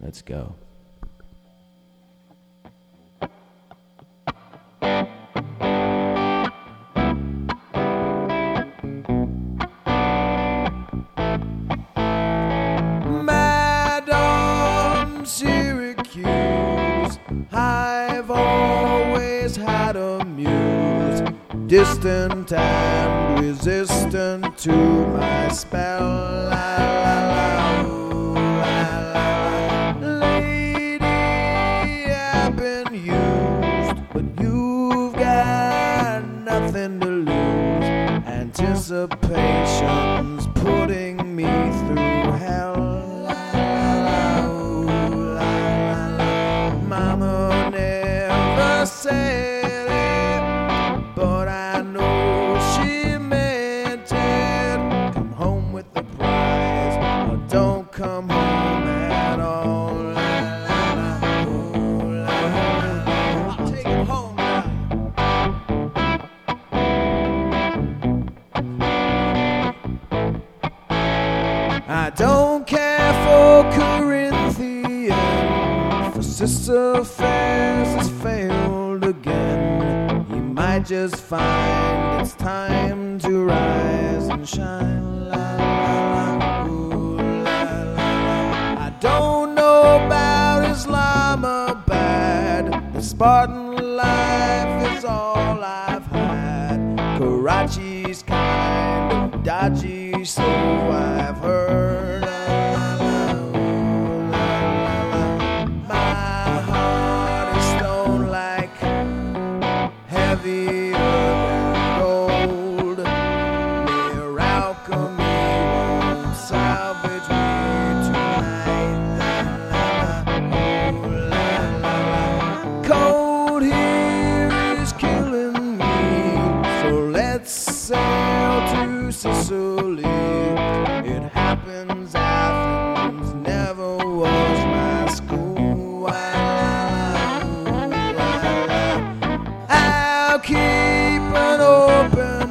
Let's go. Madam Syracuse, I've always had a muse, distant and resistant to my spell. La, la, la, ooh, la, la, la. Lady, I've been used, but you've got nothing to lose. Anticipation's putting me through hell. La, la, ooh, la, la, la. Mama never said it, but I know she meant it. Come home with the prize, or don't come home at all. La, la, la, ooh, la, la, la. I'll take it home now. I don't care for Corinthian, for Sister Affairs has failed again. You might just find it's time to rise and shine. La, la, la, ooh, la, la, la. I don't know about Islamabad. The Spartan life is all I've had. Karachi's kind of dodgy, so I've heard. La, la, ooh, la, la, la. My heart is stone like heavier than gold. Mere alchemy won't salvage me tonight. La, la, ooh, la, la, la. Cold here is killing me, so let's sail to Sicily. It happens, Athens never was my school. I'll keep an open